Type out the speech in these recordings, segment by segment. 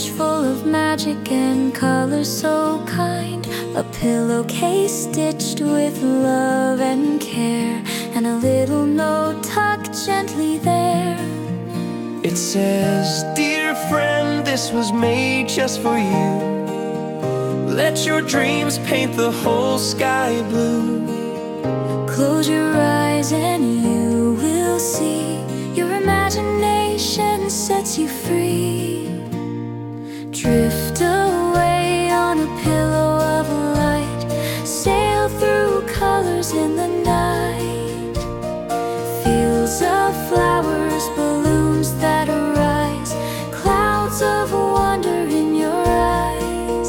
storage full of magic and colors so kind. A pillowcase stitched with love and care, and a little note tucked gently there. It says, "Dear friend, this was made just for you. Let your dreams paint the whole sky blue. Close your eyes and you will see your imagination sets you free. Drift away on a pillow of light, sail through colors in the night. Fields of flowers, balloons that arise, clouds of wonder in your eyes.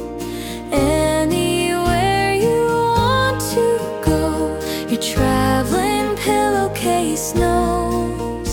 Anywhere you want to go, your traveling pillowcase knows.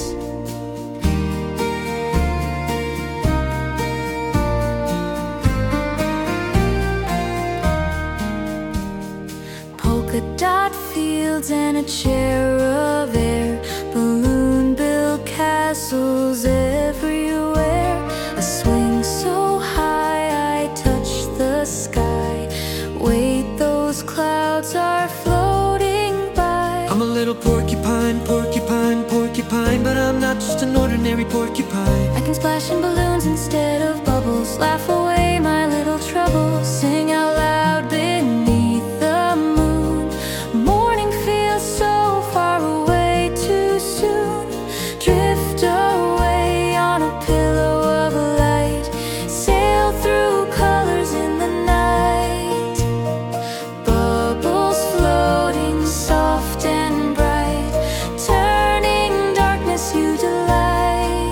Polka dot fields and a chair of air, balloon-built castles everywhere. A swing so high I touch the sky. Wait, those clouds are floating by. I'm a little porcupine, porcupine, porcupine, but I'm not just an ordinary porcupine. I can splash in balloons instead of bubbles, laugh away my little troubles, sing out loud beneath the moon. Morning feels so far away too soon. Drift away on a pillow of light, sail through colors in the night. Bubbles floating soft and bright, turning darkness you delight.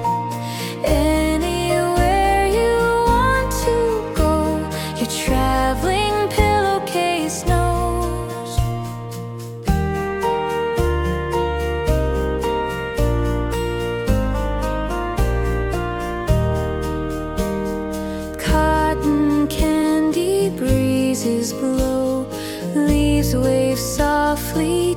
Anywhere you want to go, your traveling pillowcase knows. Cotton candy breezes blow, leaves wave softly